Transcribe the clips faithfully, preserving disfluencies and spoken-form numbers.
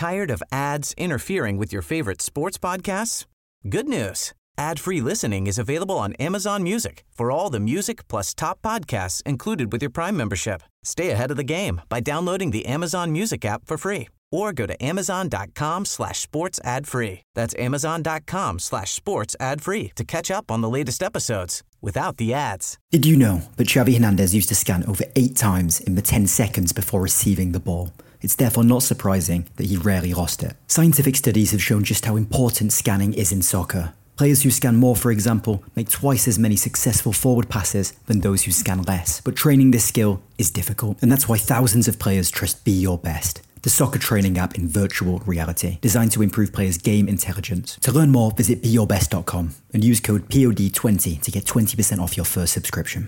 Tired of ads interfering with your favorite sports podcasts? Good news. Ad-free listening is available on Amazon Music for all the music plus top podcasts included with your Prime membership. Stay ahead of the game by downloading the Amazon Music app for free or go to amazon.com slash sports ad free. That's amazon.com slash sports ad free to catch up on the latest episodes without the ads. Did you know that Xavi Hernandez used to scan over eight times in the ten seconds before receiving the ball? It's therefore not surprising that he rarely lost it. Scientific studies have shown just how important scanning is in soccer. Players who scan more, for example, make twice as many successful forward passes than those who scan less. But training this skill is difficult, and that's why thousands of players trust Be Your Best, the soccer training app in virtual reality, designed to improve players' game intelligence. To learn more, visit be your best dot com and use code P O D twenty to get twenty percent off your first subscription.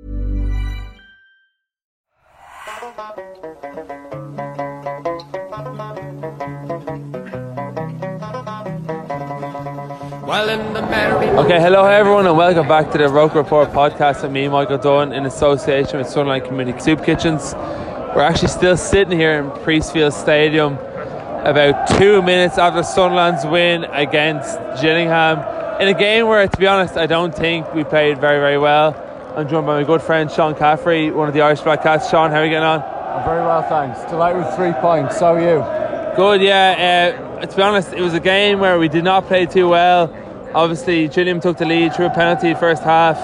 Okay, hello everyone and welcome back to the Roker Report podcast with me, Michael Dunn, in association with Sunderland Community Soup Kitchens. We're actually still sitting here in Priestfield Stadium about two minutes after Sunderland's win against Gillingham in a game where, to be honest, I don't think we played very, very well. I'm joined by my good friend Sean Caffrey, one of the Irish Black Cats. Sean, how are you getting on? I'm very well, thanks. Delighted with three points. So are you? Good, yeah. Uh, to be honest, it was a game where we did not play too well. Obviously, Gillingham took the lead through a penalty first half.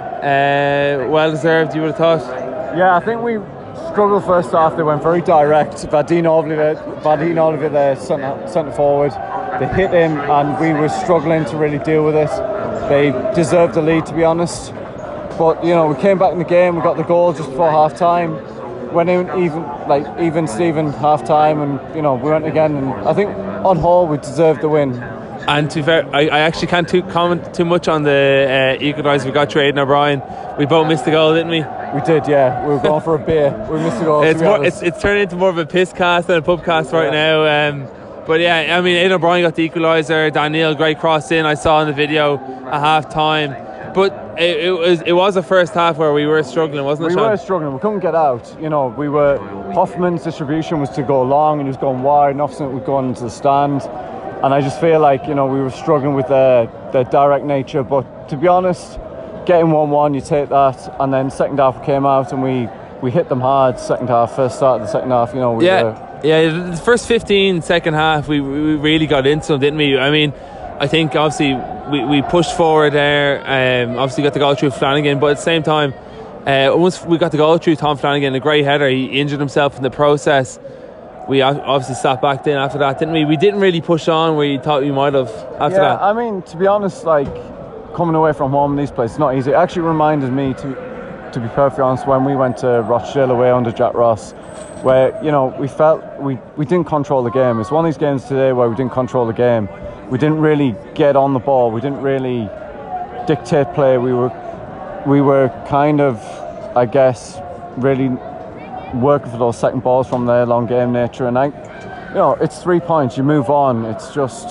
Uh, well deserved, you would have thought. Yeah, I think we struggled first half. They went very direct. Vadim Olivier, Vadim Olivier there, centre, centre forward. They hit him, and we were struggling to really deal with it. They deserved the lead, to be honest. But you know, we came back in the game. We got the goal just before half time. Went in even like even Steven half time, and you know we went again. And I think on whole we deserved the win. And to be fair, I, I actually can't too comment too much on the uh, equaliser we got through Aidan O'Brien. We both missed the goal, didn't we? We did, yeah. We were going for a beer. We missed the goal. It's more, it's, it's turning into more of a piss cast than a pub cast right yeah. now. Um, but yeah, I mean, Aidan O'Brien got the equaliser. Daniel, great cross in. I saw in the video at half time. But it, it was it was a first half where we were struggling, wasn't it, We Sean? were struggling. We couldn't get out. You know, we were. Hoffman's distribution was to go long, and he was going wide, and Offson was going into the stand. And I just feel like, you know, we were struggling with their, their direct nature. But to be honest, getting one one, you take that. And then second half came out and we, we hit them hard. Second half, first start of the second half, you know. We yeah, were, yeah. The first fifteen, second half, we, we really got into them, didn't we? I mean, I think obviously we, we pushed forward there. Um, obviously got the goal through Flanagan. But at the same time, uh, once we got the goal through Tom Flanagan, a great header, he injured himself in the process. We obviously sat back then after that, didn't we? We didn't really push on where you thought we might have after yeah, that. I mean, to be honest, like, coming away from home in these places, it's not easy. It actually reminded me, to to be perfectly honest, when we went to Rochdale away under Jack Ross, where, you know, we felt we, we didn't control the game. It's one of these games today where we didn't control the game. We didn't really get on the ball. We didn't really dictate play. We were, we were kind of, I guess, really working for those second balls from their long game nature, and I, you know, it's three points. You move on. It's just,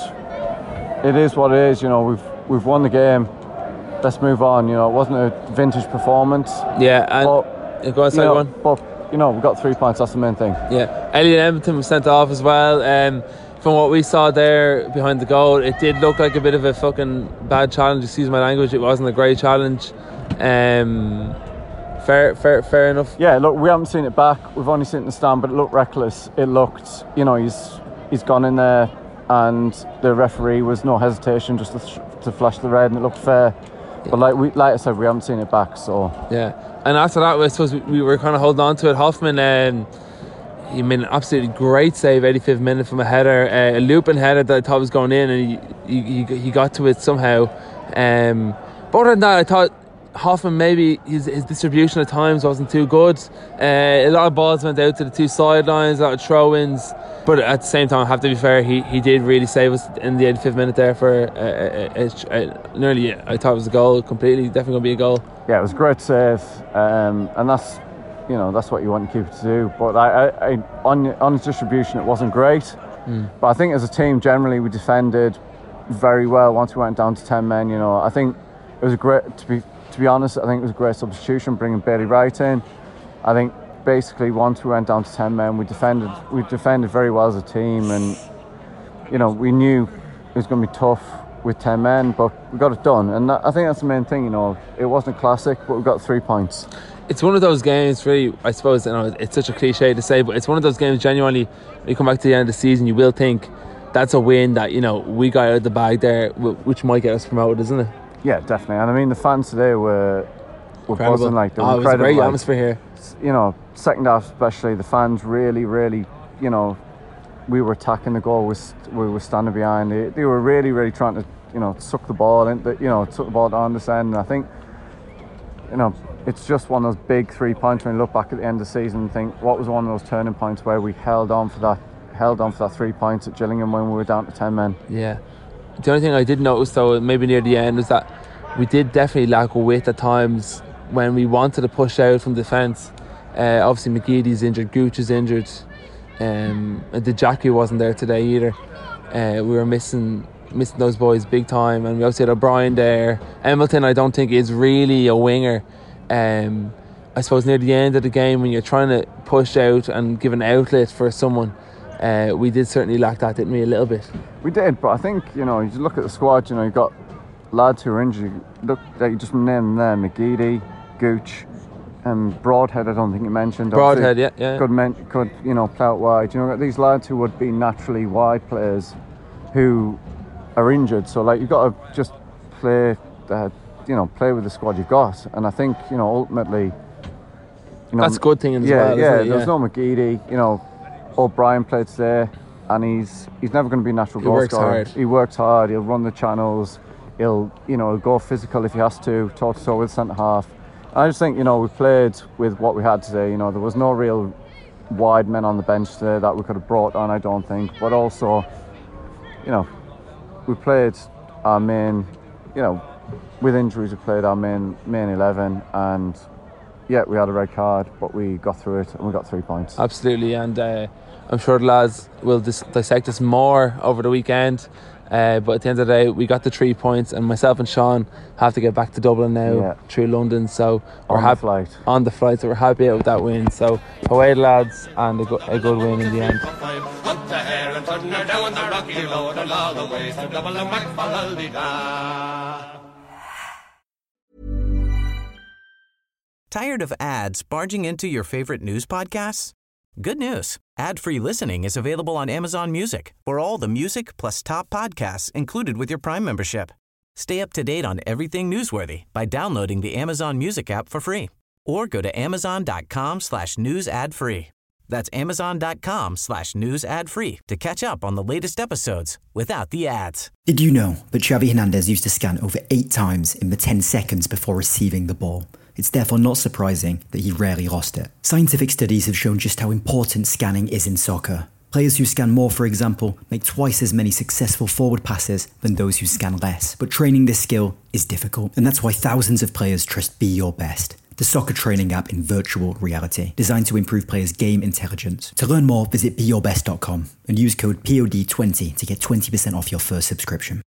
it is what it is. You know, we've we've won the game. Let's move on. You know, it wasn't a vintage performance. Yeah, and but, go on, you know, one. But you know, we got three points. That's the main thing. Yeah, Elliot Edmonton was sent off as well. Um, from what we saw there behind the goal, it did look like a bit of a fucking bad challenge. Excuse my language. It wasn't a great challenge. Um. Fair, fair, fair enough. Yeah, look, we haven't seen it back. We've only seen it in the stand, but it looked reckless. It looked, you know, he's he's gone in there, and the referee was no hesitation just to, to flash the red, and it looked fair. Yeah. But like we, like I said, we haven't seen it back. So yeah, and after that, I suppose we, we were kind of holding on to it. Hoffman, um, he made an absolutely great save, eighty-fifth minute from a header, uh, a looping header that I thought was going in, and he he, he, he got to it somehow. Um, but other than that, I thought Hoffman, maybe his, his distribution at times wasn't too good. Uh, a lot of balls went out to the two sidelines, a lot of throw-ins. But at the same time, I have to be fair, he, he did really save us in the eighty-fifth minute there for uh, a, a, a, nearly, I thought it was a goal completely, definitely going to be a goal. Yeah, it was a great save. Um, and that's, you know, that's what you want to keep to do. But I, I, I, on, on his distribution, it wasn't great. Mm. But I think as a team, generally, we defended very well once we went down to ten men. You know, I think it was a great, to be to be honest, I think it was a great substitution bringing Bailey Wright in. I think basically, once we went down to ten men, we defended we defended very well as a team, and you know, we knew it was going to be tough with ten men, but we got it done, and that, I think that's the main thing. You know, it wasn't classic, but we got three points. It's one of those games, really, I suppose, you know, it's such a cliche to say, but it's one of those games, genuinely, when you come back to the end of the season, you will think that's a win that, you know, we got out of the bag there, which might get us promoted, isn't it? Yeah, definitely. And I mean, the fans today were were incredible. buzzing, like, they were oh, it was a great like, atmosphere here. You know, second half especially, the fans really, really, you know, we were attacking the goal, we, we were standing behind. They, they were really, really trying to, you know, suck the ball in, the, you know, took the ball down this end. And I think, you know, it's just one of those big three points when you look back at the end of the season and think, what was one of those turning points where we held on for that held on for that three points at Gillingham when we were down to ten men. Yeah. The only thing I did notice, though, maybe near the end, was that we did definitely lack a width at times when we wanted to push out from defence. Uh, obviously McGeady's injured, Gooch is injured, um, and the Jackie wasn't there today either. Uh, we were missing missing those boys big time, and we obviously had O'Brien there. Embleton, I don't think, is really a winger. Um, I suppose near the end of the game, when you're trying to push out and give an outlet for someone, uh, we did certainly lack that, didn't we, a little bit? We did, but I think, you know, you look at the squad, you know, you've got lads who are injured. Look, like you just named them there, McGeady, Gooch, and Broadhead, I don't think you mentioned. Broadhead, yeah, yeah. Could, men- could, you know, play out wide. You know, these lads who would be naturally wide players who are injured. So, like, you've got to just play, uh, you know, play with the squad you've got. And I think, you know, ultimately, you know, that's a good thing as yeah, well. Yeah, isn't it? there's yeah. no McGeady. You know, O'Brien played today, and he's he's never going to be a natural He goal works scorer. hard. He works hard. He'll run the channels. He'll, you know, he'll go physical if he has to, toe to toe with centre half. I just think, you know, we played with what we had today. You know, there was no real wide men on the bench today that we could have brought on, I don't think. But also, you know, we played our main, you know, with injuries we played our main main eleven, and yeah, we had a red card, but we got through it and we got three points. Absolutely, and uh, I'm sure the lads will dis- dissect us more over the weekend. Uh, but at the end of the day, we got the three points, and myself and Sean have to get back to Dublin now Yeah. through London. So we're On the happy flight. on the flight. So we're happy out with that win. So away, lads, and a, go- a good win in the end. Hunt the hare and turn her down the rocky road and all the ways to double and back for da. Tired of ads barging into your favorite news podcasts? Good news. Ad-free listening is available on Amazon Music for all the music plus top podcasts included with your Prime membership. Stay up to date on everything newsworthy by downloading the Amazon Music app for free or go to amazon.com slash news ad free. That's amazon.com slash news ad free to catch up on the latest episodes without the ads. Did you know that Xavi Hernandez used to scan over eight times in the ten seconds before receiving the ball? It's therefore not surprising that he rarely lost it. Scientific studies have shown just how important scanning is in soccer. Players who scan more, for example, make twice as many successful forward passes than those who scan less. But training this skill is difficult, and that's why thousands of players trust Be Your Best, the soccer training app in virtual reality, designed to improve players' game intelligence. To learn more, visit be your best dot com and use code P O D twenty to get twenty percent off your first subscription.